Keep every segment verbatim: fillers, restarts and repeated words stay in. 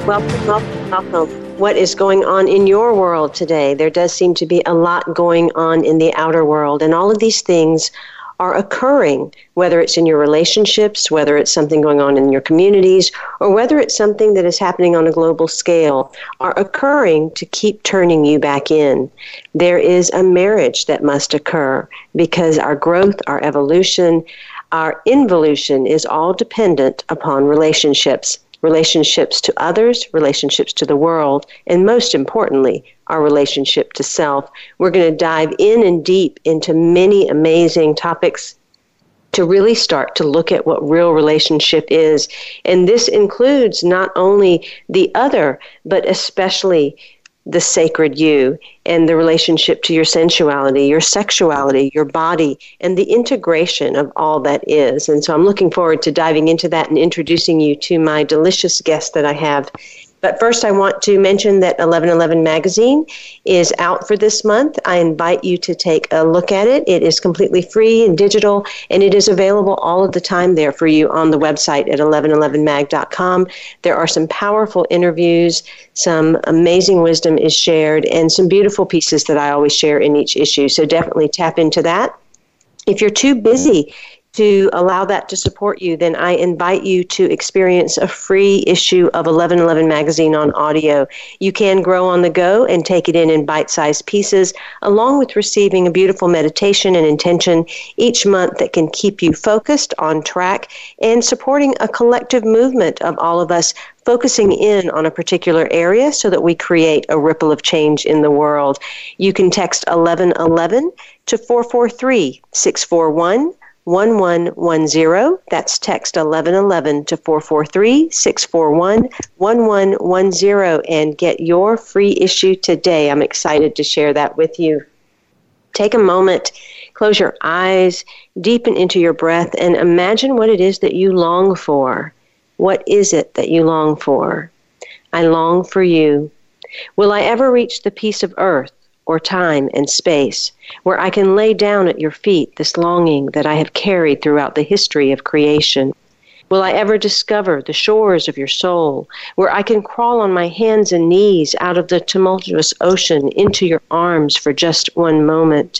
Welcome, welcome, welcome. What is going on in your world today? There does seem to be a lot going on in the outer world, and all of these things are occurring, whether it's in your relationships, whether it's something going on in your communities, or whether it's something that is happening on a global scale, are occurring to keep turning you back in. There is a marriage that must occur because our growth, our evolution, our involution is all dependent upon relationships. Relationships to others, relationships to the world, and most importantly, our relationship to self. We're going to dive in and deep into many amazing topics to really start to look at what real relationship is. And this includes not only the other, but especially the sacred you and the relationship to your sensuality, your sexuality, your body, and the integration of all that is. And so I'm looking forward to diving into that and introducing you to my delicious guest that I have. But first, I want to mention that eleven eleven Magazine is out for this month. I invite you to take a look at it. It is completely free and digital, and it is available all of the time there for you on the website at eleven eleven mag dot com. There are some powerful interviews, some amazing wisdom is shared, and some beautiful pieces that I always share in each issue. So definitely tap into that. If you're too busy to allow that to support you, then I invite you to experience a free issue of eleven eleven Magazine on audio. You can grow on the go and take it in in bite-sized pieces, along with receiving a beautiful meditation and intention each month that can keep you focused, on track, and supporting a collective movement of all of us focusing in on a particular area so that we create a ripple of change in the world. You can text eleven eleven to four four three, six four one, one one one zero. That's text eleven eleven to four four three, six four one, one one one zero and get your free issue today. I'm excited to share that with you. Take a moment, close your eyes, deepen into your breath, and imagine what it is that you long for. What is it that you long for? I long for you. Will I ever reach the peace of earth, or time and space, where I can lay down at your feet this longing that I have carried throughout the history of creation? Will I ever discover the shores of your soul, where I can crawl on my hands and knees out of the tumultuous ocean into your arms for just one moment?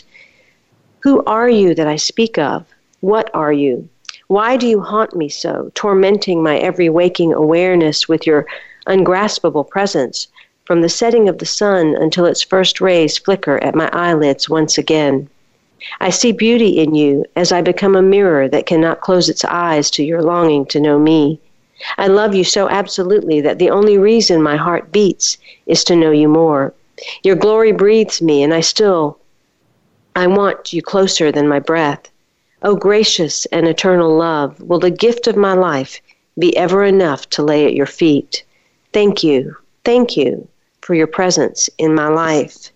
Who are you that I speak of? What are you? Why do you haunt me so, tormenting my every waking awareness with your ungraspable presence, from the setting of the sun until its first rays flicker at my eyelids once again? I see beauty in you as I become a mirror that cannot close its eyes to your longing to know me. I love you so absolutely that the only reason my heart beats is to know you more. Your glory breathes me, and I still, I want you closer than my breath. Oh, gracious and eternal love, will the gift of my life be ever enough to lay at your feet? Thank you, thank you for your presence in my life.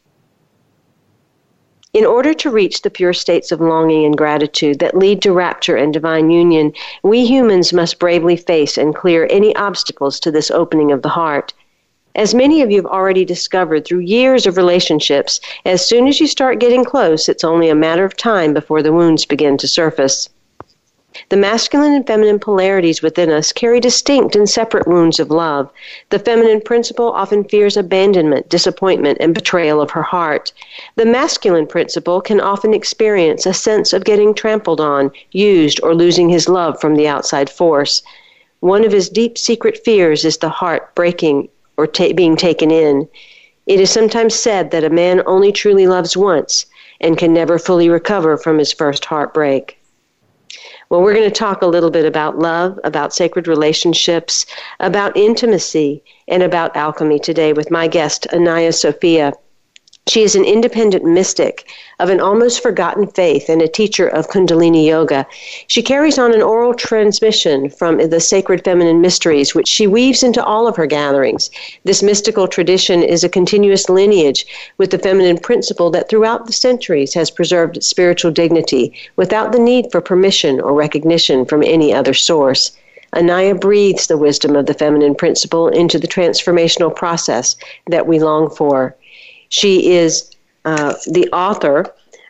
In order to reach the pure states of longing and gratitude that lead to rapture and divine union, we humans must bravely face and clear any obstacles to this opening of the heart. As many of you have already discovered through years of relationships, as soon as you start getting close, it's only a matter of time before the wounds begin to surface. The masculine and feminine polarities within us carry distinct and separate wounds of love. The feminine principle often fears abandonment, disappointment, and betrayal of her heart. The masculine principle can often experience a sense of getting trampled on, used, or losing his love from the outside force. One of his deep secret fears is the heart breaking or ta- being taken in. It is sometimes said that a man only truly loves once and can never fully recover from his first heartbreak. Well, we're going to talk a little bit about love, about sacred relationships, about intimacy, and about alchemy today with my guest, Anaya Sophia. She is an independent mystic of an almost forgotten faith and a teacher of Kundalini Yoga. She carries on an oral transmission from the sacred feminine mysteries, which she weaves into all of her gatherings. This mystical tradition is a continuous lineage with the feminine principle that throughout the centuries has preserved spiritual dignity without the need for permission or recognition from any other source. Anaya breathes the wisdom of the feminine principle into the transformational process that we long for. She is uh, the author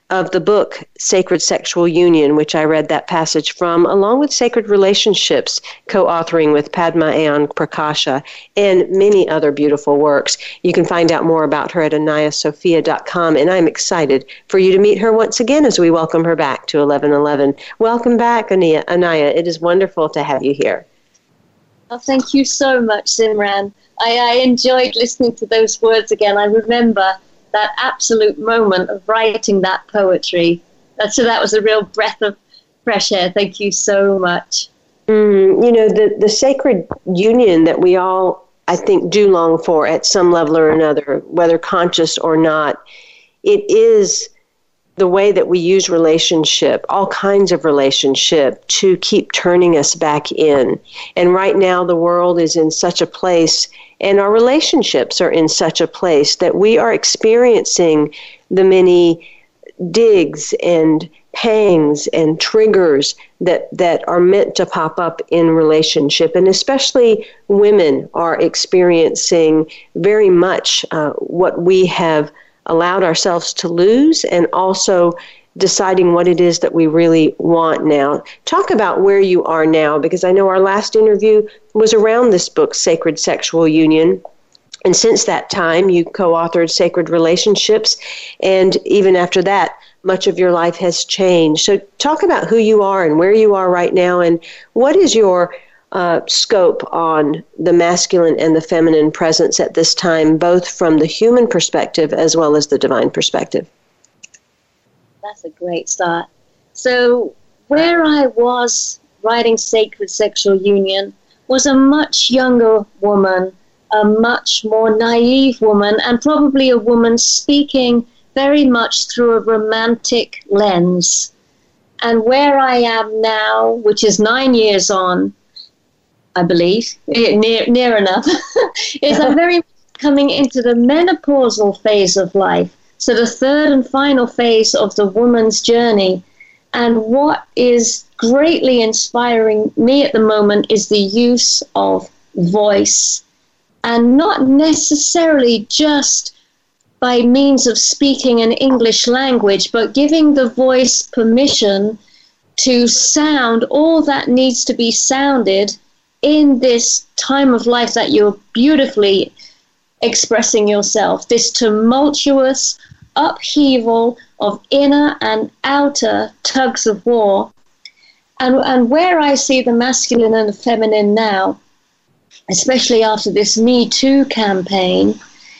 of the book Sacred Sexual Union, which I read that passage from, along with Sacred Relationships, co-authoring with Padma Ayan Prakasha, and many other beautiful works. You can find out more about her at anaya sophia dot com, and I'm excited for you to meet her once again as we welcome her back to eleven eleven. Welcome back, Anaya. Anaya. It is wonderful to have you here. Oh, thank you so much, Simran. I, I enjoyed listening to those words again. I remember that absolute moment of writing that poetry. That, so that was a real breath of fresh air. Thank you so much. Mm, you know, the, the sacred union that we all, I think, do long for at some level or another, whether conscious or not, it is the way that we use relationship, all kinds of relationship, to keep turning us back in. And right now the world is in such a place, and our relationships are in such a place, that we are experiencing the many digs and pangs and triggers that, that are meant to pop up in relationship. And especially women are experiencing very much uh, what we have allowed ourselves to lose, and also deciding what it is that we really want now. Talk about where you are now, because I know our last interview was around this book, Sacred Sexual Union. And since that time, you co-authored Sacred Relationships, and even after that, much of your life has changed. So talk about who you are and where you are right now, and what is your Uh, scope on the masculine and the feminine presence at this time, both from the human perspective as well as the divine perspective. That's a great start. So where I was writing Sacred Sexual Union was a much younger woman, a much more naive woman, and probably a woman speaking very much through a romantic lens. And where I am now, which is nine years on, I believe, near, near enough, is I'm very coming into the menopausal phase of life, so the third and final phase of the woman's journey. And what is greatly inspiring me at the moment is the use of voice, and not necessarily just by means of speaking an English language, but giving the voice permission to sound all that needs to be sounded in this time of life that you're beautifully expressing yourself, this tumultuous upheaval of inner and outer tugs of war. And, and where I see the masculine and the feminine now, especially after this Me Too campaign,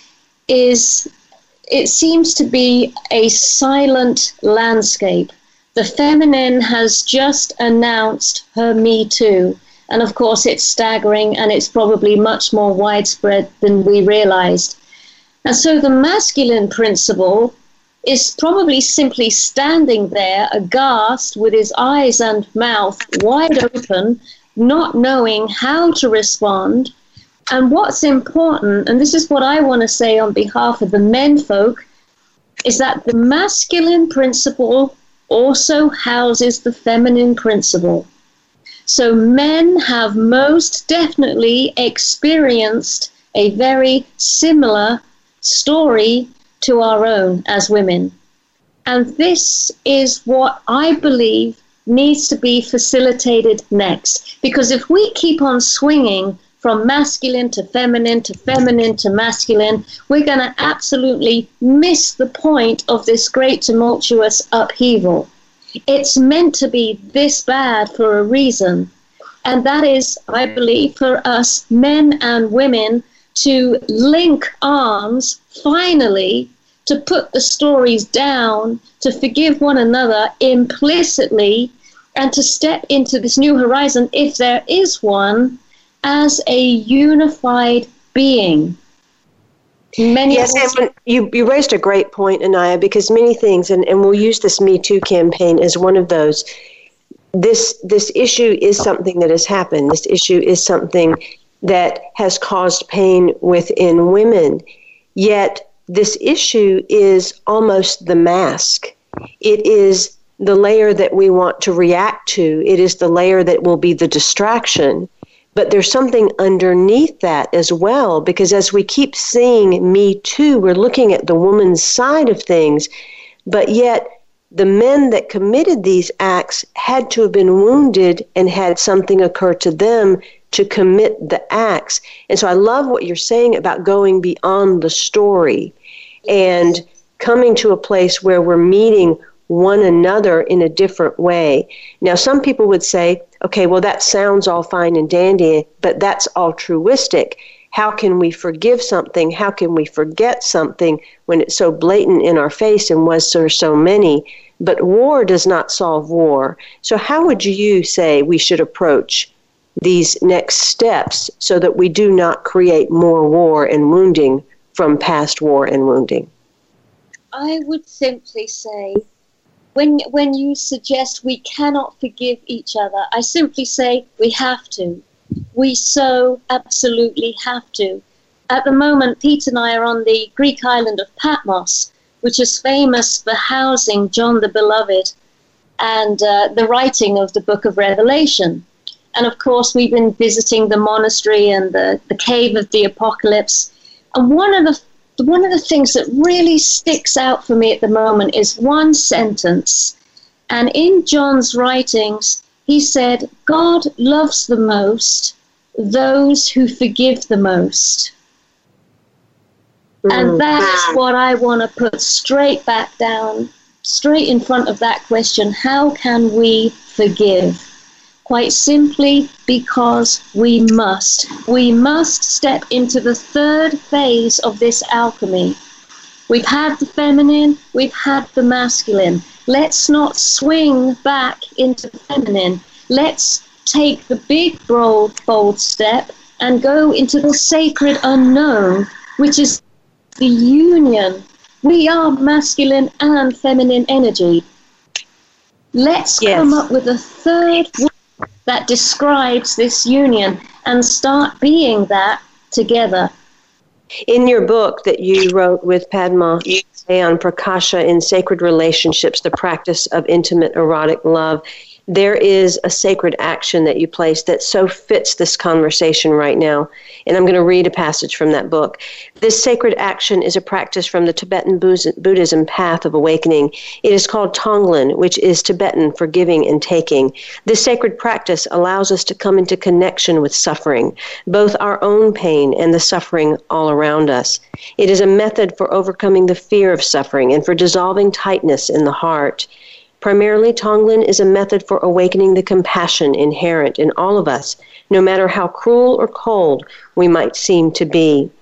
is it seems to be a silent landscape. The feminine has just announced her Me Too. And of course, it's staggering, and it's probably much more widespread than we realized. And so the masculine principle is probably simply standing there aghast with his eyes and mouth wide open, not knowing how to respond. And what's important, and this is what I want to say on behalf of the men folk, is that the masculine principle also houses the feminine principle. So men have most definitely experienced a very similar story to our own as women. And this is what I believe needs to be facilitated next. Because if we keep on swinging from masculine to feminine to feminine to masculine, we're going to absolutely miss the point of this great tumultuous upheaval. It's meant to be this bad for a reason. And that is, I believe, for us men and women to link arms, finally, to put the stories down, to forgive one another implicitly, and to step into this new horizon, if there is one, as a unified being. Many yes, and you, you raised a great point, Anaya, because many things, and, and we'll use this Me Too campaign as one of those, this this issue is something that has happened. This issue is something that has caused pain within women. Yet this issue is almost the mask. It is the layer that we want to react to. It is the layer that will be the distraction. But there's something underneath that as well, because as we keep seeing Me Too, we're looking at the woman's side of things, but yet the men that committed these acts had to have been wounded and had something occur to them to commit the acts. And so I love what you're saying about going beyond the story and coming to a place where we're meeting one another in a different way. Now, some people would say, okay, well, that sounds all fine and dandy, but that's altruistic. How can we forgive something? How can we forget something when it's so blatant in our face and was for so many? But war does not solve war. So how would you say we should approach these next steps so that we do not create more war and wounding from past war and wounding? I would simply say, when when you suggest we cannot forgive each other, I simply say we have to. We so absolutely have to. At the moment, Pete and I are on the Greek island of Patmos, which is famous for housing John the Beloved and uh, the writing of the book of Revelation. And of course, we've been visiting the monastery and the, the cave of the Apocalypse. And one of the one of the things that really sticks out for me at the moment is one sentence. And in John's writings, he said, God loves the most those who forgive the most. And that's what I want to put straight back down, straight in front of that question. How can we forgive? Quite simply because we must. We must step into the third phase of this alchemy. We've had the feminine, we've had the masculine. Let's not swing back into the feminine. Let's take the big, bold, bold step and go into the sacred unknown, which is the union. We are masculine and feminine energy. Let's yes. come up with a third that describes this union and start being that together. In your book that you wrote with Padma on Prakasha in Sacred Relationships, the Practice of Intimate Erotic Love, there is a sacred action that you place that so fits this conversation right now. And I'm going to read a passage from that book. This sacred action is a practice from the Tibetan Buddhism path of awakening. It is called Tonglen, which is Tibetan for giving and taking. This sacred practice allows us to come into connection with suffering, both our own pain and the suffering all around us. It is a method for overcoming the fear of suffering and for dissolving tightness in the heart. Primarily, Tonglen is a method for awakening the compassion inherent in all of us, no matter how cruel or cold we might seem to be.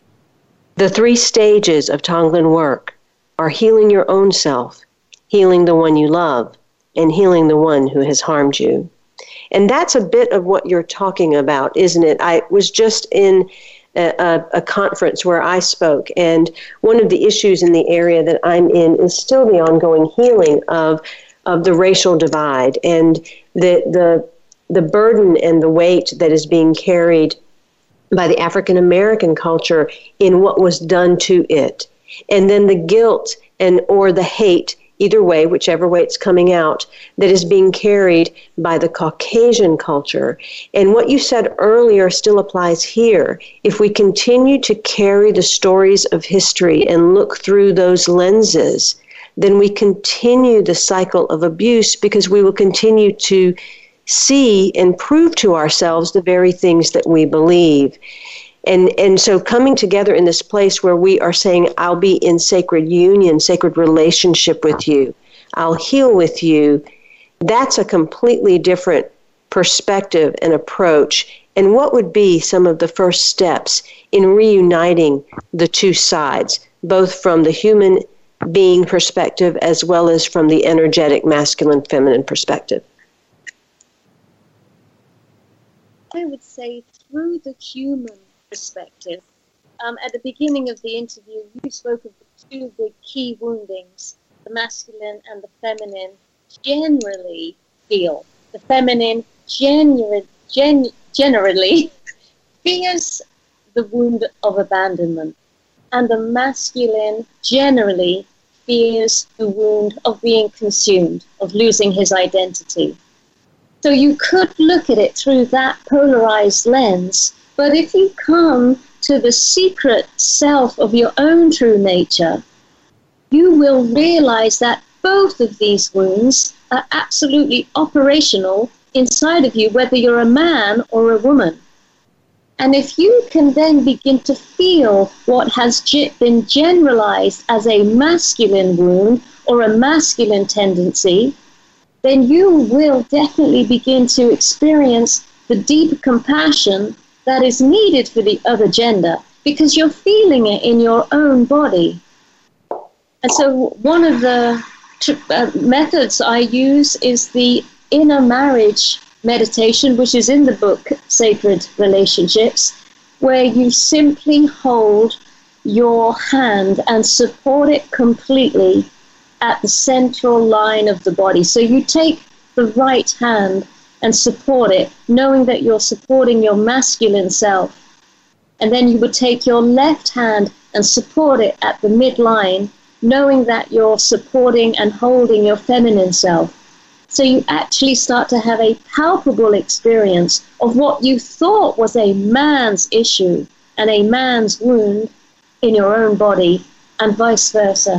The three stages of Tonglen work are healing your own self, healing the one you love, and healing the one who has harmed you. And that's a bit of what you're talking about, isn't it? I was just in A, a conference where I spoke, and one of the issues in the area that I'm in is still the ongoing healing of of the racial divide and the the the burden and the weight that is being carried by the African American culture in what was done to it, and then the guilt and or the hate, either way, whichever way it's coming out, that is being carried by the Caucasian culture. And what you said earlier still applies here. If we continue to carry the stories of history and look through those lenses, then we continue the cycle of abuse because we will continue to see and prove to ourselves the very things that we believe. And and so coming together in this place where we are saying, I'll be in sacred union, sacred relationship with you, I'll heal with you, that's a completely different perspective and approach. And what would be some of the first steps in reuniting the two sides, both from the human being perspective as well as from the energetic masculine-feminine perspective? I would say through the human perspective. Um, at the beginning of the interview, you spoke of the two big key woundings, the masculine and the feminine generally feel. The feminine genu- gen- generally feels the wound of abandonment, and the masculine generally fears the wound of being consumed, of losing his identity. So you could look at it through that polarized lens. But if you come to the secret self of your own true nature, you will realize that both of these wounds are absolutely operational inside of you, whether you're a man or a woman. And if you can then begin to feel what has been generalized as a masculine wound or a masculine tendency, then you will definitely begin to experience the deep compassion that is needed for the other gender, because you're feeling it in your own body. And so one of the uh, methods I use is the inner marriage meditation, which is in the book Sacred Relationships, where you simply hold your hand and support it completely at the central line of the body. So you take the right hand and support it, knowing that you're supporting your masculine self. And then you would take your left hand and support it at the midline, knowing that you're supporting and holding your feminine self. So you actually start to have a palpable experience of what you thought was a man's issue and a man's wound in your own body, and vice versa.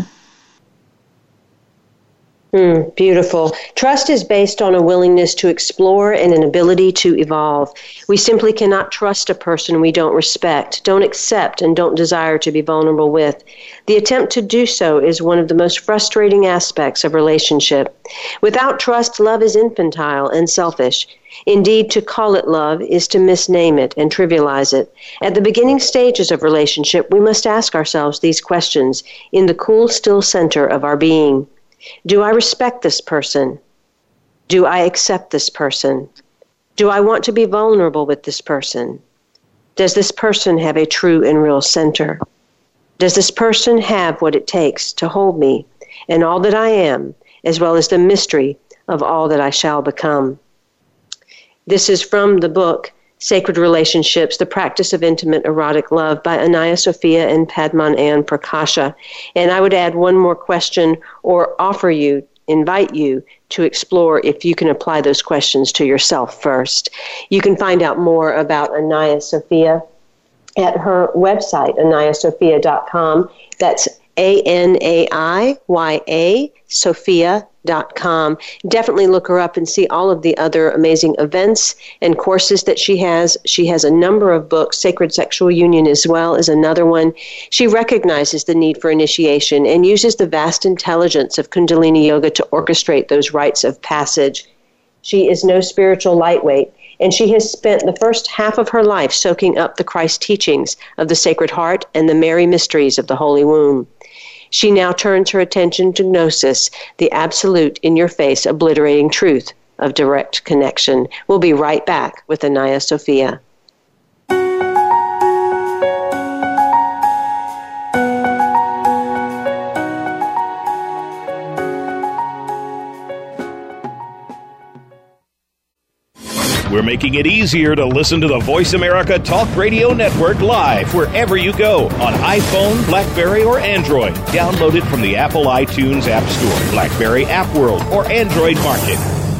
Mm, beautiful. Trust is based on a willingness to explore and an ability to evolve. We simply cannot trust a person we don't respect, don't accept, and don't desire to be vulnerable with. The attempt to do so is one of the most frustrating aspects of relationship. Without trust, love is infantile and selfish. Indeed, to call it love is to misname it and trivialize it. At the beginning stages of relationship, we must ask ourselves these questions in the cool, still center of our being. Do I respect this person? Do I accept this person? Do I want to be vulnerable with this person? Does this person have a true and real center? Does this person have what it takes to hold me and all that I am, as well as the mystery of all that I shall become? This is from the book Sacred Relationships, The Practice of Intimate Erotic Love by Anaya Sophia and Padman Ann Prakasha. And I would add one more question or offer you, invite you to explore if you can apply those questions to yourself first. You can find out more about Anaya Sophia at her website, anaya sophia dot com. That's A N A I Y A, Sophia dot com. Definitely look her up and see all of the other amazing events and courses that she has. She has a number of books. Sacred Sexual Union as well is another one. She recognizes the need for initiation and uses the vast intelligence of Kundalini Yoga to orchestrate those rites of passage. She is no spiritual lightweight, and she has spent the first half of her life soaking up the Christ teachings of the Sacred Heart and the Mary mysteries of the Holy Womb. She now turns her attention to Gnosis, the absolute in-your-face obliterating truth of direct connection. We'll be right back with Anaya Sophia. We're making it easier to listen to the Voice America Talk Radio Network live wherever you go on iPhone, BlackBerry, or Android. Download it from the Apple iTunes App Store, BlackBerry App World, or Android Market.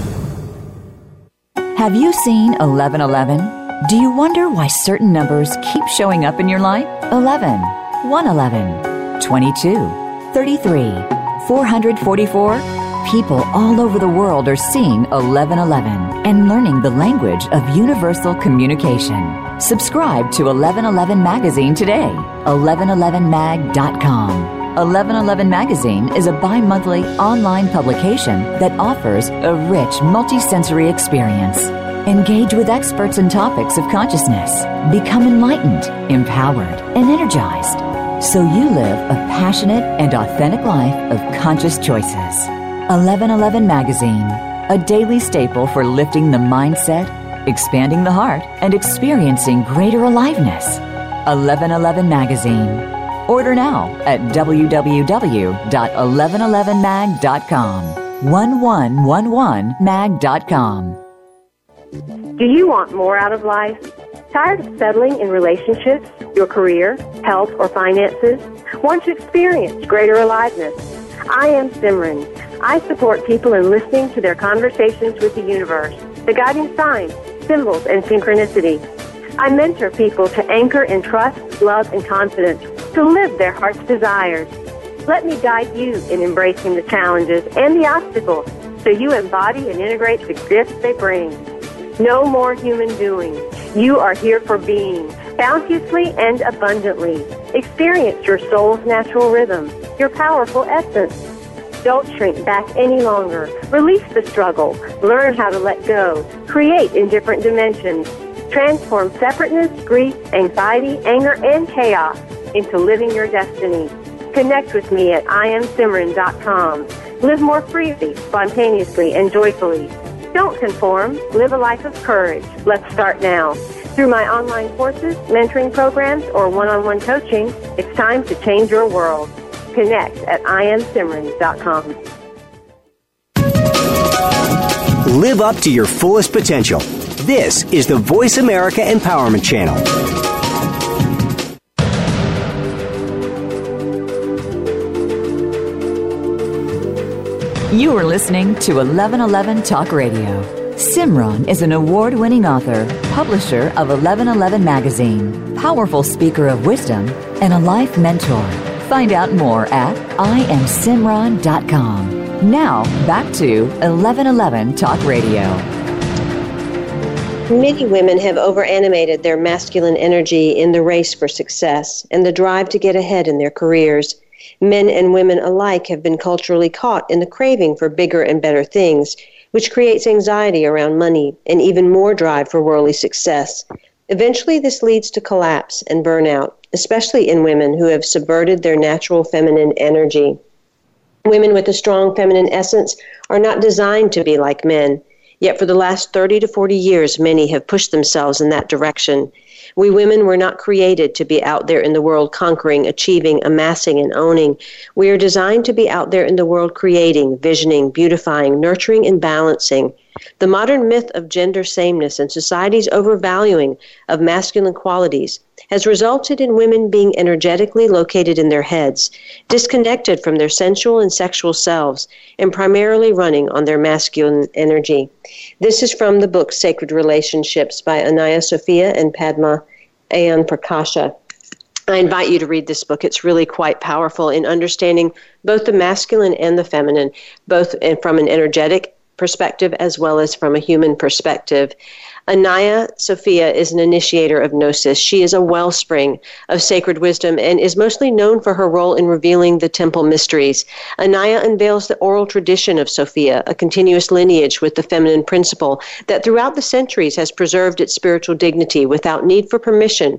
Have you seen eleven eleven? Do you wonder why certain numbers keep showing up in your life? eleven, one eleven, twenty-two, thirty-three, four hundred forty-four? People all over the world are seeing eleven eleven and learning the language of universal communication. Subscribe to eleven eleven Magazine today. eleven eleven mag dot com. eleven eleven Magazine is a bi-monthly online publication that offers a rich multisensory experience. Engage with experts in topics of consciousness. Become enlightened, empowered, and energized, so you live a passionate and authentic life of conscious choices. eleven eleven Magazine, a daily staple for lifting the mindset, expanding the heart, and experiencing greater aliveness. eleven eleven Magazine. Order now at w w w dot eleven eleven mag dot com. eleven eleven mag dot com. Do you want more out of life? Tired of settling in relationships, your career, health, or finances? Want to experience greater aliveness? I am Simran. I support people in listening to their conversations with the universe, the guiding signs, symbols, and synchronicity. I mentor people to anchor in trust, love, and confidence, to live their heart's desires. Let me guide you in embracing the challenges and the obstacles so you embody and integrate the gifts they bring. No more human doing. You are here for being, bounteously and abundantly. Experience your soul's natural rhythm, your powerful essence. Don't shrink back any longer. Release the struggle. Learn how to let go. Create in different dimensions. Transform separateness, grief, anxiety, anger, and chaos into living your destiny. Connect with me at I am Simran dot com. Live more freely, spontaneously, and joyfully. Don't conform. Live a life of courage. Let's start now. Through my online courses, mentoring programs, or one-on-one coaching, it's time to change your world. Connect at I am Simran dot com. Live up to your fullest potential. This is the Voice America Empowerment Channel. You are listening to eleven eleven Talk Radio. Simran is an award-winning author, publisher of eleven eleven Magazine, powerful speaker of wisdom, and a life mentor. Find out more at I am Simran dot com. Now, back to eleven eleven Talk Radio. Many women have overanimated their masculine energy in the race for success and the drive to get ahead in their careers. Men and women alike have been culturally caught in the craving for bigger and better things, which creates anxiety around money and even more drive for worldly success. Eventually, this leads to collapse and burnout, especially in women who have subverted their natural feminine energy. Women with a strong feminine essence are not designed to be like men. Yet for the last thirty to forty years, many have pushed themselves in that direction. We women were not created to be out there in the world conquering, achieving, amassing, and owning. We are designed to be out there in the world creating, visioning, beautifying, nurturing, and balancing. The modern myth of gender sameness and society's overvaluing of masculine qualities has resulted in women being energetically located in their heads, disconnected from their sensual and sexual selves, and primarily running on their masculine energy. This is from the book Sacred Relationships by Anaya Sophia and Padma Ayan Prakasha. I invite you to read this book. It's really quite powerful in understanding both the masculine and the feminine, both from an energetic perspective as well as from a human perspective. Anaya Sophia is an initiator of Gnosis. She is a wellspring of sacred wisdom and is mostly known for her role in revealing the temple mysteries. Anaya unveils the oral tradition of Sophia, a continuous lineage with the feminine principle that throughout the centuries has preserved its spiritual dignity without need for permission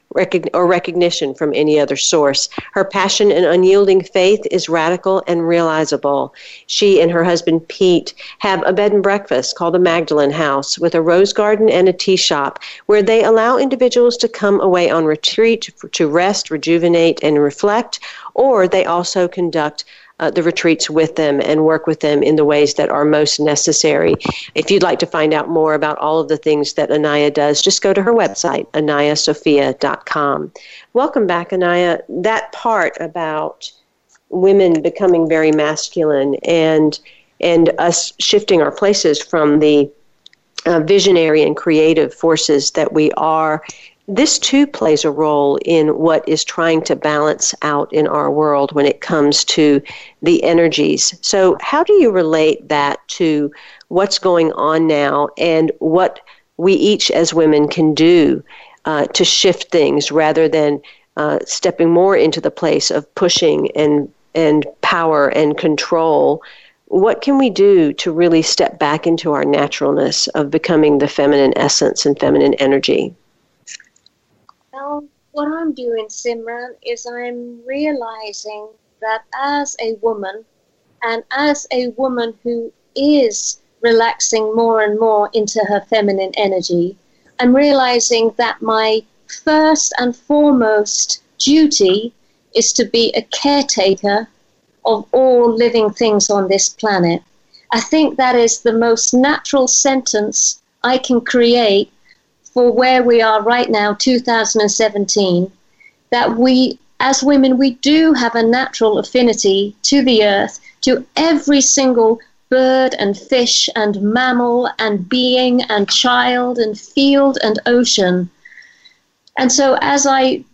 or recognition from any other source. Her passion and unyielding faith is radical and realizable. She and her husband Pete have a bed and breakfast called the Magdalene House with a rose garden and a tea shop where they allow individuals to come away on retreat to rest, rejuvenate, and reflect, or they also conduct Uh, the retreats with them and work with them in the ways that are most necessary. If you'd like to find out more about all of the things that Anaya does, just go to her website, Anaya Sophia dot com. Welcome back, Anaya. That part about women becoming very masculine and and us shifting our places from the uh, visionary and creative forces that we are, this too plays a role in what is trying to balance out in our world when it comes to the energies. So how do you relate that to what's going on now and what we each as women can do uh, to shift things rather than uh, stepping more into the place of pushing and, and power and control? What can we do to really step back into our naturalness of becoming the feminine essence and feminine energy? Well, what I'm doing, Simran, is I'm realizing that as a woman, and as a woman who is relaxing more and more into her feminine energy, I'm realizing that my first and foremost duty is to be a caretaker of all living things on this planet. I think that is the most natural sentence I can create for where we are right now, two thousand seventeen, that we, as women, we do have a natural affinity to the earth, to every single bird and fish and mammal and being and child and field and ocean. And so as I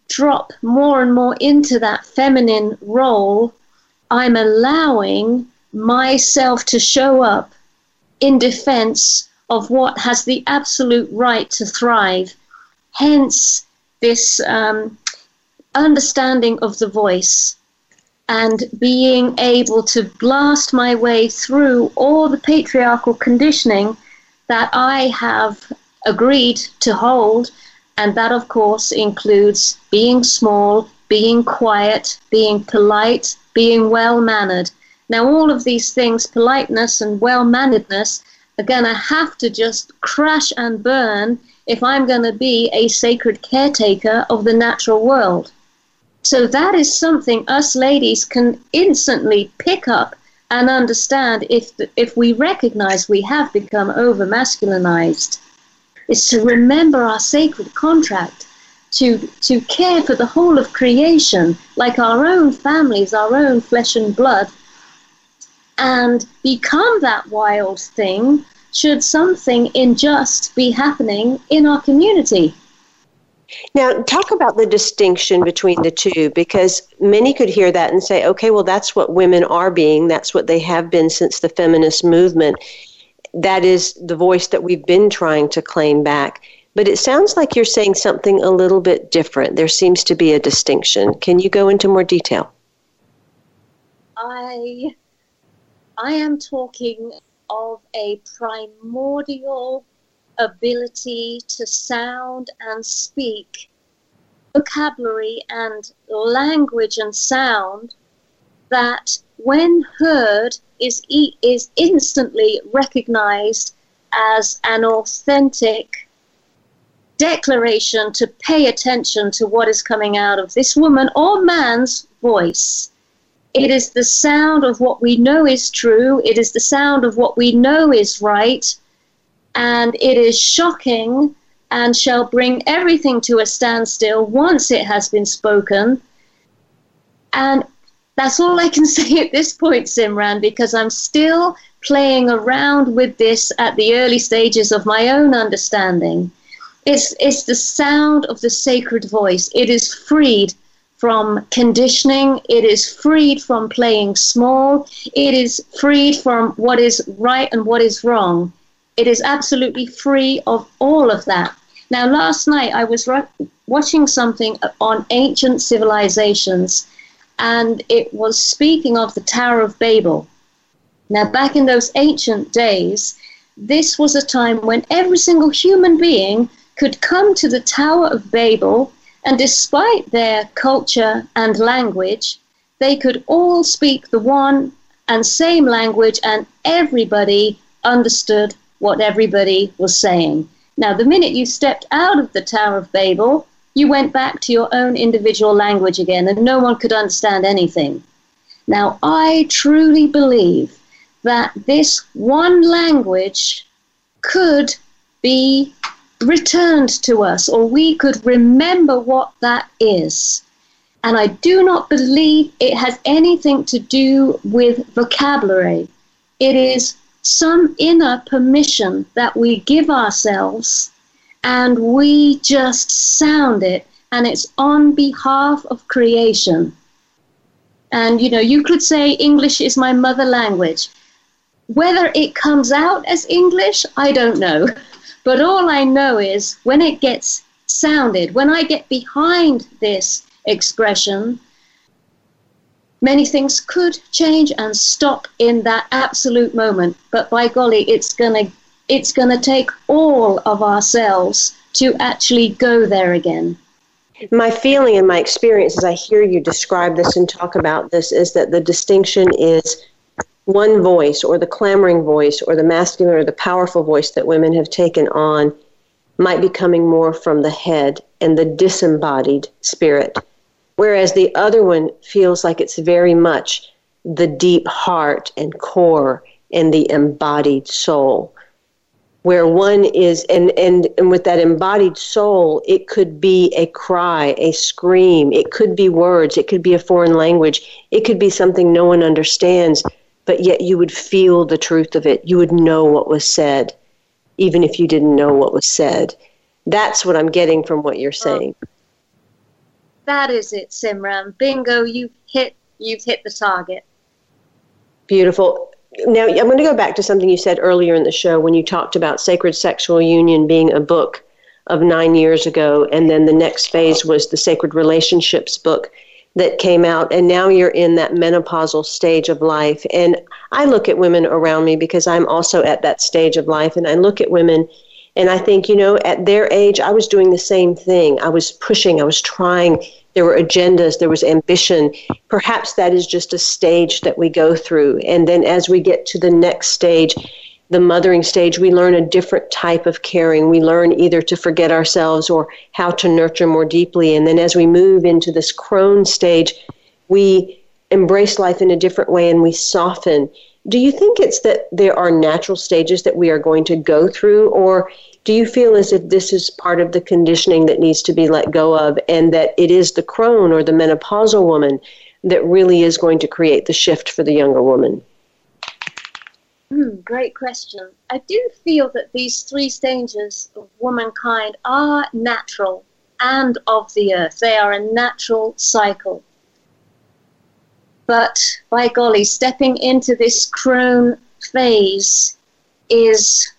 drop more and more into that feminine role, I'm allowing myself to show up in defense of what has the absolute right to thrive. Hence, this um, understanding of the voice and being able to blast my way through all the patriarchal conditioning that I have agreed to hold. And that, of course, includes being small, being quiet, being polite, being well-mannered. Now, all of these things, politeness and well-manneredness, are going to have to just crash and burn if I'm going to be a sacred caretaker of the natural world. So that is something us ladies can instantly pick up and understand if the, if we recognize we have become over-masculinized. Is to remember our sacred contract, to to care for the whole of creation, like our own families, our own flesh and blood, and become that wild thing should something unjust be happening in our community. Now, talk about the distinction between the two, because many could hear that and say, okay, well, that's what women are being. That's what they have been since the feminist movement. That is the voice that we've been trying to claim back. But it sounds like you're saying something a little bit different. There seems to be a distinction. Can you go into more detail? I, I am talking of a primordial ability to sound and speak, vocabulary and language and sound that, when heard, is is instantly recognized as an authentic declaration to pay attention to what is coming out of this woman or man's voice. It is the sound of what we know is true. It is the sound of what we know is right. And it is shocking and shall bring everything to a standstill once it has been spoken. And that's all I can say at this point, Simran, because I'm still playing around with this at the early stages of my own understanding. It's, it's the sound of the sacred voice. It is freed from conditioning. It is freed from playing small. It is freed from what is right and what is wrong. It is absolutely free of all of that. Now, last night I was re- watching something on ancient civilizations, and it was speaking of the Tower of Babel. Now, back in those ancient days, this was a time when every single human being could come to the Tower of Babel, and despite their culture and language, they could all speak the one and same language, and everybody understood what everybody was saying. Now, the minute you stepped out of the Tower of Babel, you went back to your own individual language again, and no one could understand anything. Now, I truly believe that this one language could be returned to us, or we could remember what that is. And I do not believe it has anything to do with vocabulary. It is some inner permission that we give ourselves, and we just sound it, and it's on behalf of creation. And, you know, you could say English is my mother language. Whether it comes out as English, I don't know. But all I know is when it gets sounded, when I get behind this expression, many things could change and stop in that absolute moment. But by golly, it's gonna it's gonna take all of ourselves to actually go there again. My feeling and my experience as I hear you describe this and talk about this is that the distinction is one voice, or the clamoring voice, or the masculine or the powerful voice that women have taken on might be coming more from the head and the disembodied spirit, whereas the other one feels like it's very much the deep heart and core and the embodied soul. Where one is, and, and, and with that embodied soul, it could be a cry, a scream, it could be words, it could be a foreign language, it could be something no one understands, but yet you would feel the truth of it. You would know what was said, even if you didn't know what was said. That's what I'm getting from what you're saying. that is it, Simran. Bingo, you've hit, you've hit the target. Beautiful. Now, I'm going to go back to something you said earlier in the show when you talked about Sacred Sexual Union being a book of nine years ago, and then the next phase was the Sacred Relationships book that came out, and now you're in that menopausal stage of life. And I look at women around me because I'm also at that stage of life, and I look at women and I think, you know, at their age, I was doing the same thing. I was pushing, I was trying. There were agendas, there was ambition. Perhaps that is just a stage that we go through. And then as we get to the next stage, the mothering stage, we learn a different type of caring. We learn either to forget ourselves or how to nurture more deeply. And then as we move into this crone stage, we embrace life in a different way and we soften. Do you think it's that there are natural stages that we are going to go through, or do you feel as if this is part of the conditioning that needs to be let go of, and that it is the crone or the menopausal woman that really is going to create the shift for the younger woman? Mm, great question. I do feel that these three stages of womankind are natural and of the earth. They are a natural cycle. But by golly, stepping into this crone phase is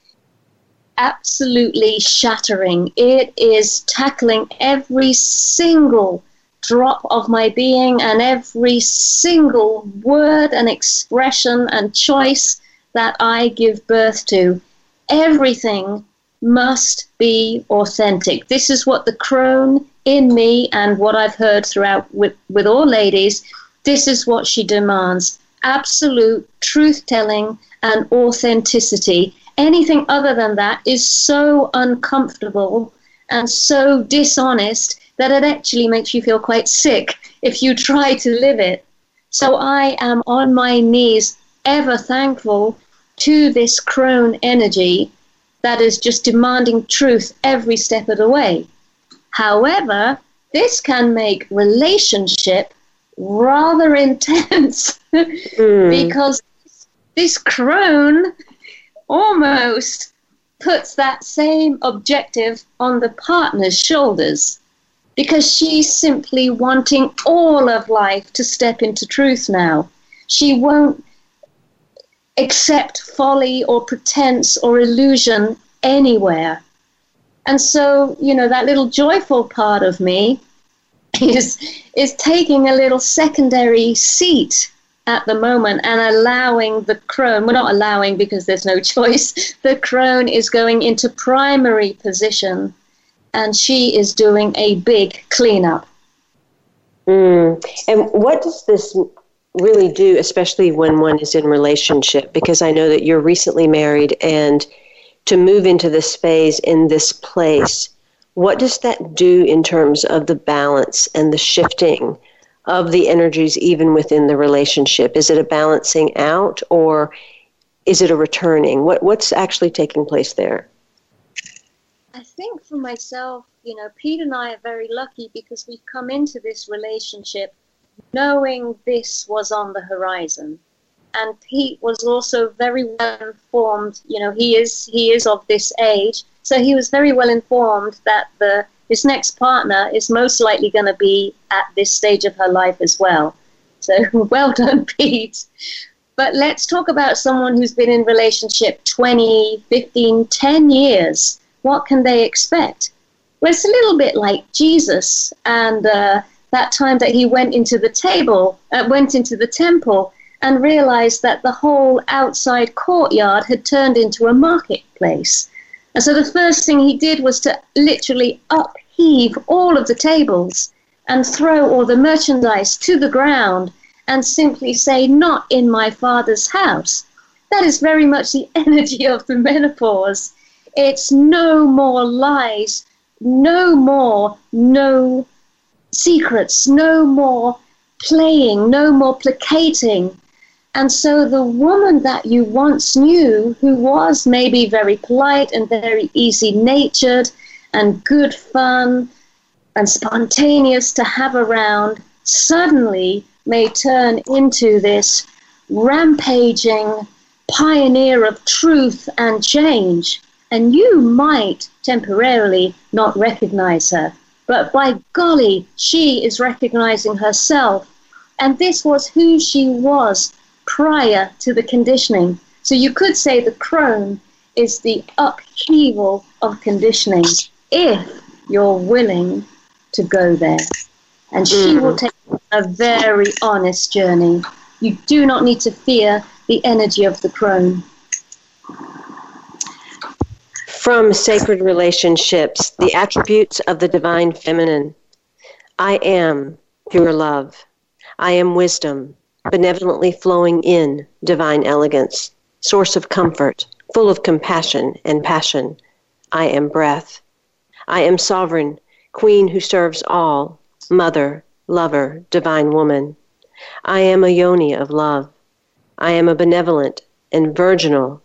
absolutely shattering. It is tackling every single drop of my being and every single word and expression and choice that I give birth to. Everything must be authentic. This is what the crone in me, and what I've heard throughout with, with all ladies, this is what she demands. Absolute truth-telling and authenticity. Anything other than that is so uncomfortable and so dishonest that it actually makes you feel quite sick if you try to live it. So I am on my knees, ever thankful to this crone energy that is just demanding truth every step of the way. However, this can make relationship rather intense mm. because this crone almost puts that same objective on the partner's shoulders, because she's simply wanting all of life to step into truth now. She won't accept folly or pretense or illusion anywhere. And so, you know, that little joyful part of me is is taking a little secondary seat at the moment and allowing the crone, well, not allowing because there's no choice, the crone is going into primary position and she is doing a big cleanup. Mm. And what does this really do, especially when one is in relationship? Because I know that you're recently married, and to move into this phase in this place, what does that do in terms of the balance and the shifting of the energies even within the relationship? Is it a balancing out, or is it a returning? What what's actually taking place there? I think for myself, you know, Pete and I are very lucky because we've come into this relationship knowing this was on the horizon. And Pete was also very well informed, you know, he is he is of this age, so he was very well informed that the his next partner is most likely going to be at this stage of her life as well. So well done, Pete. But let's talk about someone who's been in relationship twenty, fifteen, ten years. What can they expect? Well, it's a little bit like Jesus and uh, that time that he went into the table, uh, went into the temple and realized that the whole outside courtyard had turned into a marketplace. And so the first thing he did was to literally upheave all of the tables and throw all the merchandise to the ground and simply say, "Not in my Father's house." That is very much the energy of the menopause. It's no more lies, no more no secrets, no more playing, no more placating. And so the woman that you once knew, who was maybe very polite and very easy-natured and good fun and spontaneous to have around, suddenly may turn into this rampaging pioneer of truth and change. And you might temporarily not recognize her. but by golly, she is recognizing herself. And this was who she was prior to the conditioning. So you could say the crone is the upheaval of conditioning if you're willing to go there. And she mm. will take a very honest journey. You do not need to fear the energy of the crone. From Sacred Relationships, the attributes of the divine feminine. I am pure love. I am wisdom, benevolently flowing in divine elegance, source of comfort, full of compassion and passion. I am breath. I am sovereign, queen who serves all, mother, lover, divine woman. I am a yoni of love. I am a benevolent and virginal,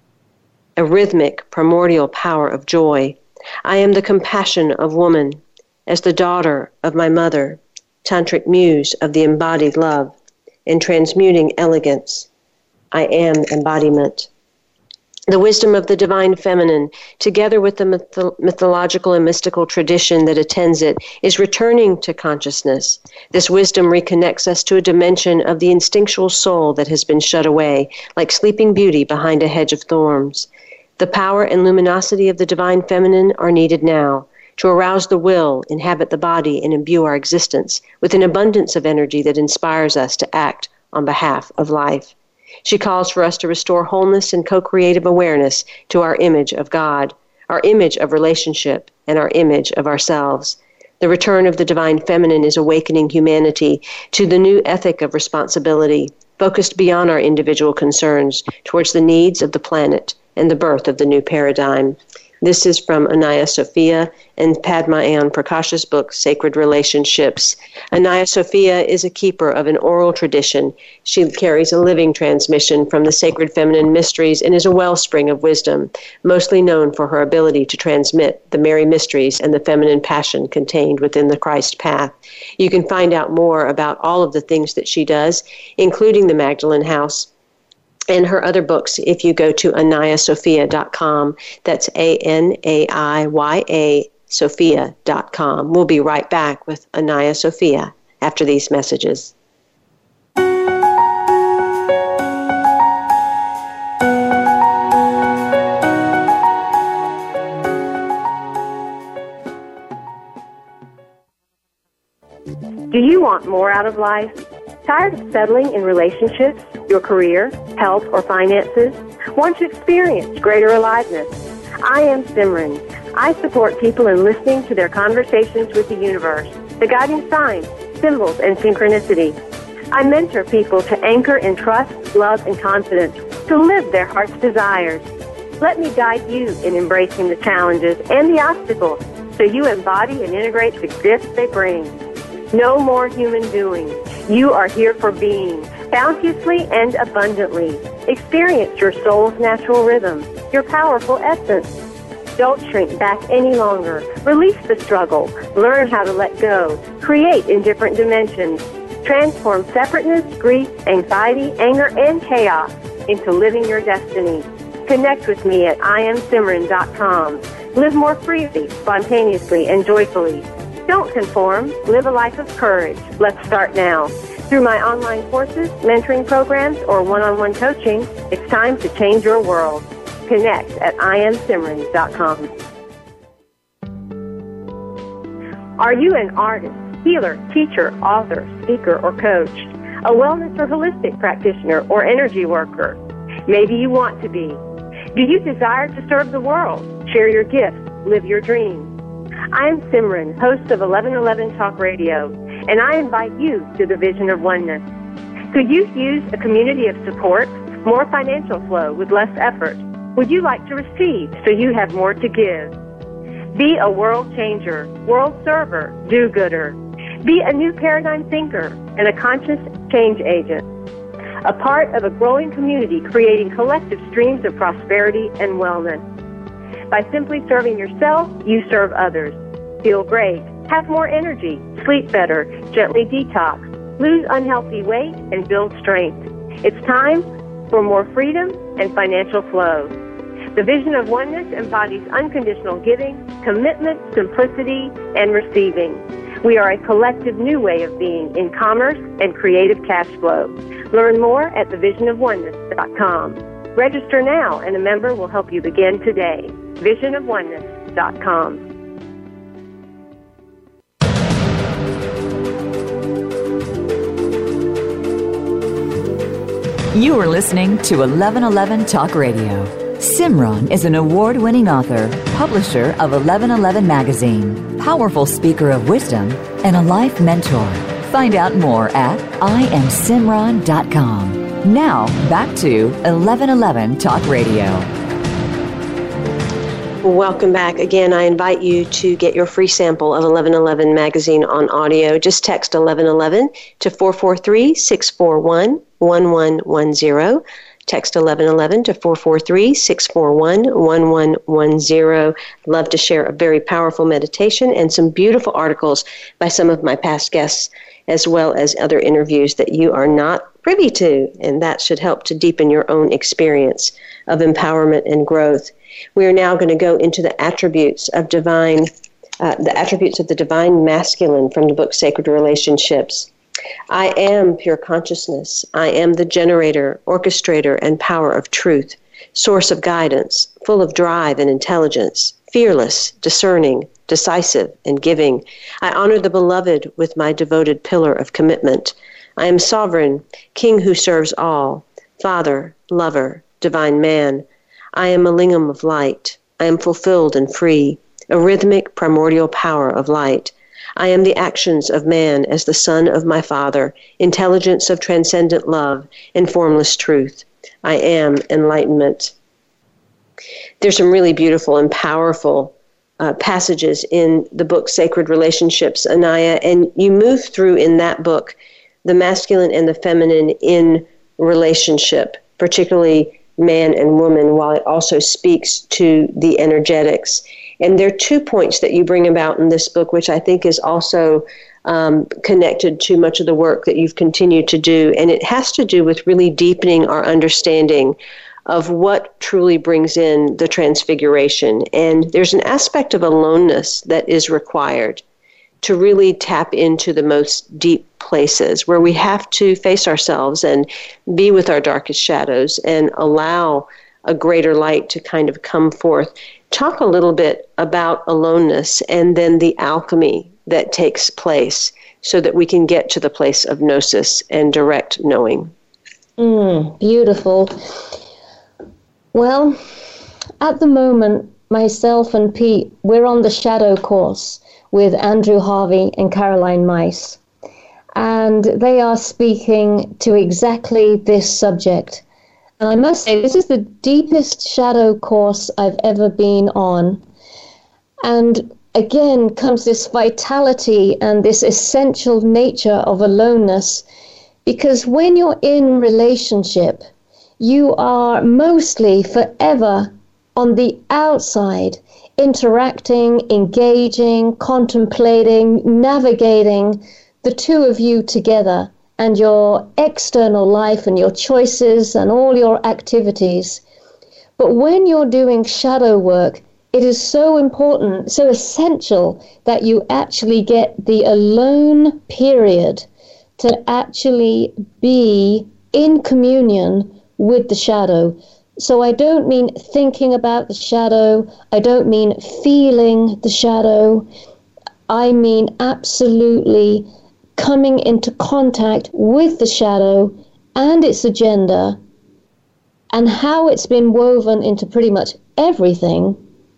a rhythmic, primordial power of joy. I am the compassion of woman, as the daughter of my mother, tantric muse of the embodied love, in transmuting elegance. I am embodiment. The wisdom of the divine feminine, together with the myth- mythological and mystical tradition that attends it, is returning to consciousness. This wisdom reconnects us to a dimension of the instinctual soul that has been shut away, like Sleeping Beauty behind a hedge of thorns. The power and luminosity of the divine feminine are needed now, to arouse the will, inhabit the body, and imbue our existence with an abundance of energy that inspires us to act on behalf of life. She calls for us to restore wholeness and co-creative awareness to our image of God, our image of relationship, and our image of ourselves. The return of the divine feminine is awakening humanity to the new ethic of responsibility, focused beyond our individual concerns towards the needs of the planet and the birth of the new paradigm. This is from Anaya Sophia and Padma Ayan Prakash's book, Sacred Relationships. Anaya Sophia is a keeper of an oral tradition. She carries a living transmission from the sacred feminine mysteries and is a wellspring of wisdom, mostly known for her ability to transmit the Mary mysteries and the feminine passion contained within the Christ path. You can find out more about all of the things that she does, including the Magdalene House, and her other books, if you go to anaya sophia dot com. That's A N A I Y A Sophia dot com. We'll be right back with Anaya Sophia after these messages. Do you want more out of life? Tired of settling in relationships, your career, health, or finances? Want to experience greater aliveness? I am Simran. I support people in listening to their conversations with the universe, the guiding signs, symbols, and synchronicity. I mentor people to anchor in trust, love, and confidence, to live their heart's desires. Let me guide you in embracing the challenges and the obstacles so you embody and integrate the gifts they bring. No more human doing. You are here for being, bounteously and abundantly. Experience your soul's natural rhythm, your powerful essence. Don't shrink back any longer. Release the struggle. Learn how to let go. Create in different dimensions. Transform separateness, grief, anxiety, anger, and chaos into living your destiny. Connect with me at I am simran dot com. Live more freely, spontaneously, and joyfully. Don't conform. Live a life of courage. Let's start now. Through my online courses, mentoring programs, or one-on-one coaching, it's time to change your world. Connect at I am simran dot com. Are you an artist, healer, teacher, author, speaker, or coach? A wellness or holistic practitioner or energy worker? Maybe you want to be. Do you desire to serve the world, share your gifts, live your dreams? I am Simran, host of eleven eleven Talk Radio, and I invite you to the vision of oneness. Could you use a community of support, more financial flow with less effort? Would you like to receive so you have more to give? Be a world changer, world server, do-gooder. Be a new paradigm thinker and a conscious change agent. A part of a growing community creating collective streams of prosperity and wellness. By simply serving yourself, you serve others. Feel great, have more energy, sleep better, gently detox, lose unhealthy weight, and build strength. It's time for more freedom and financial flow. The vision of oneness embodies unconditional giving, commitment, simplicity, and receiving. We are a collective new way of being in commerce and creative cash flow. Learn more at the vision of oneness dot com. Register now and a member will help you begin today. vision of oneness dot com. You are listening to eleven eleven Talk Radio. Simran is an award-winning author, publisher of eleven eleven Magazine, powerful speaker of wisdom, and a life mentor. Find out more at I am simran dot com. Now, back to eleven eleven Talk Radio. Welcome back. Again, I invite you to get your free sample of eleven eleven Magazine on audio. Just text eleven eleven to four four three, six four one, one one one zero. Text eleven eleven to four four three, six four one, one one one zero. Love to share a very powerful meditation and some beautiful articles by some of my past guests, as well as other interviews that you are not privy to, and that should help to deepen your own experience of empowerment and growth. We are now going to go into the attributes of divine, uh, the attributes of the divine masculine from the book Sacred Relationships. I am pure consciousness. I am the generator, orchestrator, and power of truth, source of guidance, full of drive and intelligence, fearless, discerning, decisive, and giving. I honor the beloved with my devoted pillar of commitment. I am sovereign, king who serves all, father, lover, divine man. I am a lingam of light. I am fulfilled and free, a rhythmic primordial power of light. I am the actions of man as the son of my Father, intelligence of transcendent love and formless truth. I am enlightenment. There's some really beautiful and powerful uh, passages in the book Sacred Relationships, Anaya, and you move through in that book the masculine and the feminine in relationship, particularly man and woman, while it also speaks to the energetics. And there are two points that you bring about in this book, which I think is also um, connected to much of the work that you've continued to do. And it has to do with really deepening our understanding of what truly brings in the transfiguration. And there's an aspect of aloneness that is required to really tap into the most deep places where we have to face ourselves and be with our darkest shadows and allow a greater light to kind of come forth. Talk a little bit about aloneness and then the alchemy that takes place so that we can get to the place of gnosis and direct knowing. Mm, beautiful. Well, at the moment, myself and Pete, we're on the shadow course with Andrew Harvey and Caroline Myss. And they are speaking to exactly this subject. And I must say, this is the deepest shadow course I've ever been on. And again comes this vitality and this essential nature of aloneness, because when you're in relationship, you are mostly forever on the outside, interacting, engaging, contemplating, navigating the two of you together and your external life and your choices and all your activities. But when you're doing shadow work, it is so important, so essential that you actually get the alone period to actually be in communion with the shadow. So I don't mean thinking about the shadow. I don't mean feeling the shadow. I mean absolutely coming into contact with the shadow and its agenda and how it's been woven into pretty much everything,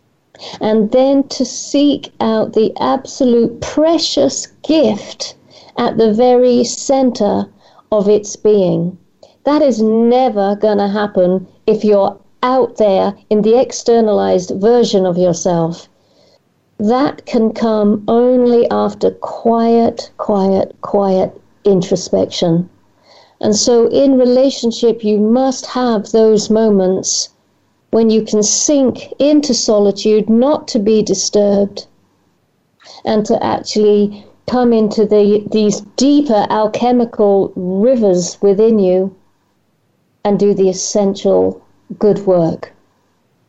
and then to seek out the absolute precious gift at the very center of its being. That is never going to happen if you're out there in the externalized version of yourself. That can come only after quiet, quiet, quiet introspection. And so in relationship, you must have those moments when you can sink into solitude, not to be disturbed, and to actually come into the these deeper alchemical rivers within you and do the essential good work.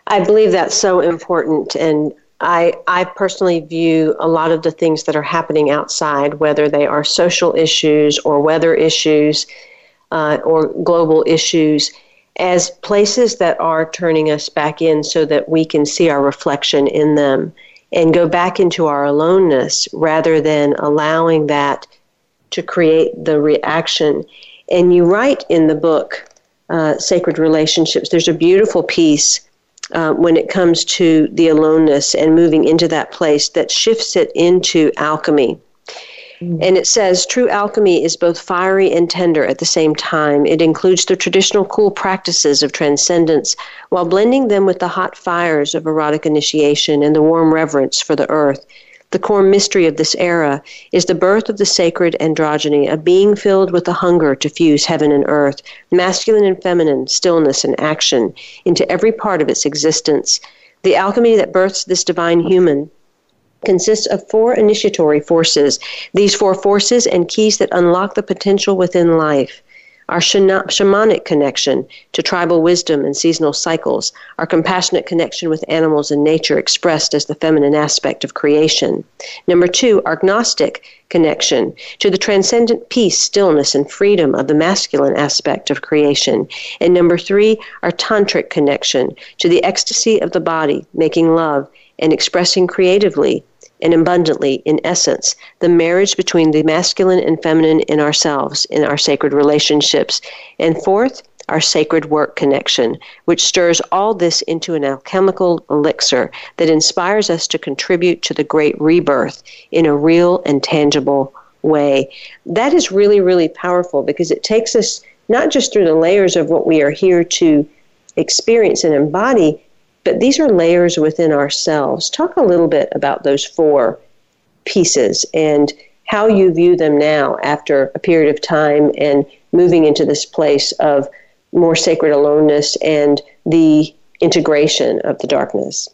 I believe that's so important, and I, I personally view a lot of the things that are happening outside, whether they are social issues or weather issues uh, or global issues, as places that are turning us back in so that we can see our reflection in them and go back into our aloneness rather than allowing that to create the reaction. And you write in the book, uh, Sacred Relationships, there's a beautiful piece Uh, when it comes to the aloneness and moving into that place that shifts it into alchemy. Mm. And it says, true alchemy is both fiery and tender at the same time. It includes the traditional cool practices of transcendence while blending them with the hot fires of erotic initiation and the warm reverence for the earth. The core mystery of this era is the birth of the sacred androgyny, a being filled with the hunger to fuse heaven and earth, masculine and feminine, stillness and action, into every part of its existence. The alchemy that births this divine human consists of four initiatory forces. These four forces and keys that unlock the potential within life: our shamanic connection to tribal wisdom and seasonal cycles, our compassionate connection with animals and nature expressed as the feminine aspect of creation. Number two, our gnostic connection to the transcendent peace, stillness, and freedom of the masculine aspect of creation. And number three, our tantric connection to the ecstasy of the body, making love and expressing creatively and abundantly, in essence, the marriage between the masculine and feminine in ourselves, in our sacred relationships. And fourth, our sacred work connection, which stirs all this into an alchemical elixir that inspires us to contribute to the great rebirth in a real and tangible way. That is really, really powerful because it takes us not just through the layers of what we are here to experience and embody, but these are layers within ourselves. Talk a little bit about those four pieces and how you view them now after a period of time and moving into this place of more sacred aloneness and the integration of the darkness.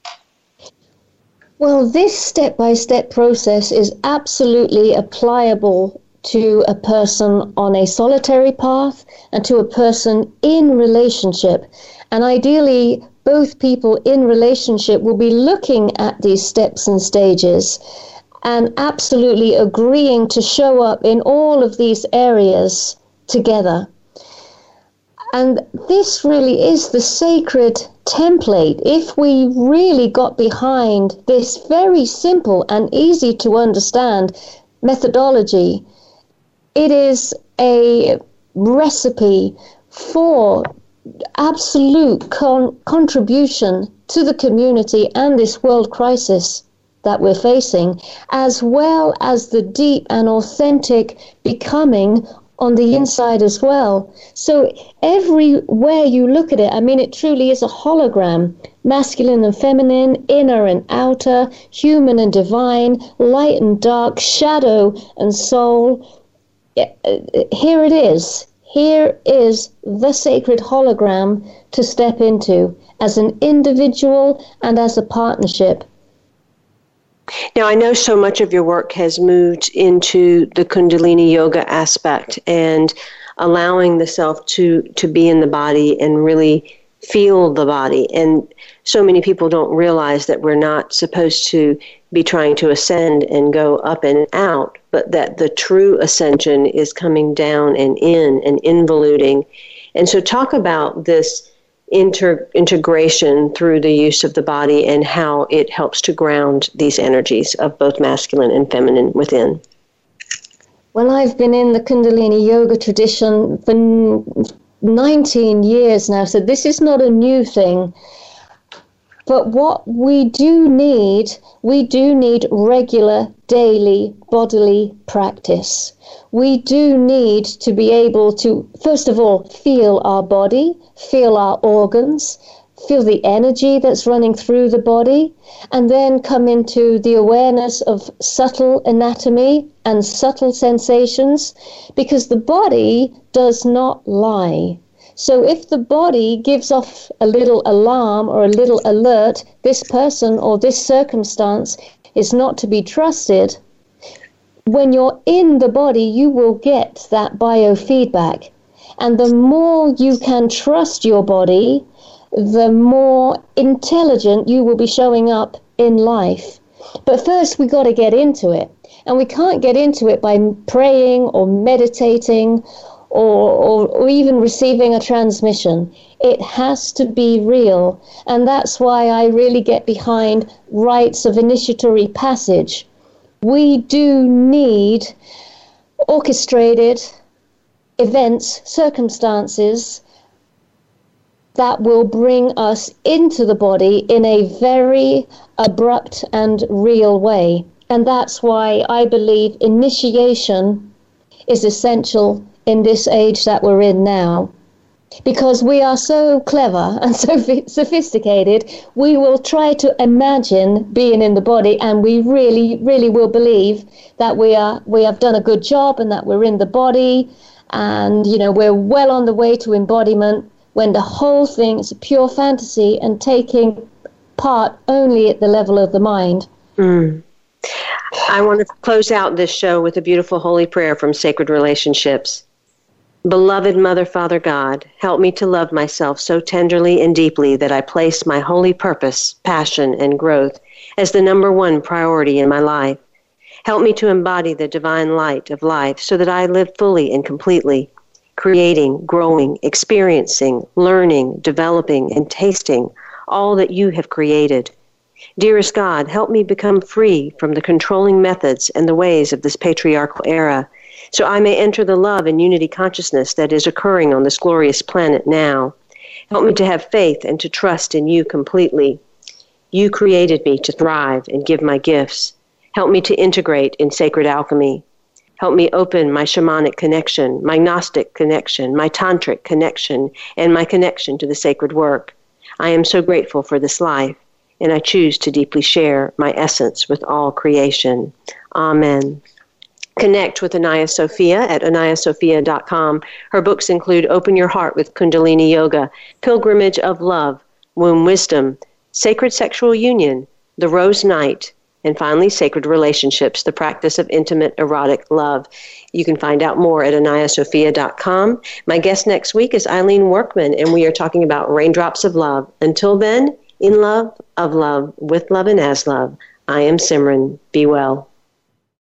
Well, this step-by-step process is absolutely applicable to a person on a solitary path and to a person in relationship. And ideally, both people in relationship will be looking at these steps and stages and absolutely agreeing to show up in all of these areas together. And this really is the sacred template. If we really got behind this very simple and easy to understand methodology, it is a recipe for absolute con- contribution to the community and this world crisis that we're facing, as well as the deep and authentic becoming on the inside as well. So everywhere you look at it, I mean, it truly is a hologram. Masculine and feminine, inner and outer, human and divine, light and dark, shadow and soul. Here it is. Here is the sacred hologram to step into as an individual and as a partnership. Now, I know so much of your work has moved into the Kundalini Yoga aspect and allowing the self to, to be in the body and really feel the body. And so many people don't realize that we're not supposed to be trying to ascend and go up and out, but that the true ascension is coming down and in and involuting. And so talk about this inter- integration through the use of the body and how it helps to ground these energies of both masculine and feminine within. Well, I've been in the Kundalini Yoga tradition for nineteen years now, so this is not a new thing. But what we do need, we do need regular, daily, bodily practice. We do need to be able to, first of all, feel our body, feel our organs, feel the energy that's running through the body, and then come into the awareness of subtle anatomy and subtle sensations, because the body does not lie. So if the body gives off a little alarm or a little alert, this person or this circumstance is not to be trusted, when you're in the body, you will get that biofeedback. And the more you can trust your body, the more intelligent you will be showing up in life. But first, we got to get into it. And we can't get into it by praying or meditating or, or, or even receiving a transmission. It has to be real. And that's why I really get behind rites of initiatory passage. We do need orchestrated events, circumstances that will bring us into the body in a very abrupt and real way. And that's why I believe initiation is essential in this age that we're in now. Because we are so clever and so sophisticated, we will try to imagine being in the body, and we really, really will believe that we are we have done a good job and that we're in the body, and you know we're well on the way to embodiment, when the whole thing is a pure fantasy and taking part only at the level of the mind. Mm. I want to close out this show with a beautiful holy prayer from Sacred Relationships. Beloved Mother, Father, God, help me to love myself so tenderly and deeply that I place my holy purpose, passion, and growth as the number one priority in my life. Help me to embody the divine light of life so that I live fully and completely, creating, growing, experiencing, learning, developing, and tasting all that you have created. Dearest God, help me become free from the controlling methods and the ways of this patriarchal era, so I may enter the love and unity consciousness that is occurring on this glorious planet now. Help me to have faith and to trust in you completely. You created me to thrive and give my gifts. Help me to integrate in sacred alchemy. Help me open my shamanic connection, my Gnostic connection, my tantric connection, and my connection to the sacred work. I am so grateful for this life, and I choose to deeply share my essence with all creation. Amen. Connect with Anaya Sophia at anaya sophia dot com. Her books include Open Your Heart with Kundalini Yoga, Pilgrimage of Love, Womb Wisdom, Sacred Sexual Union, The Rose Night, and finally, Sacred Relationships, the practice of intimate erotic love. You can find out more at anaya sophia dot com. My guest next week is Eileen Workman, and we are talking about Raindrops of Love. Until then, in love, of love, with love, and as love, I am Simran. Be well.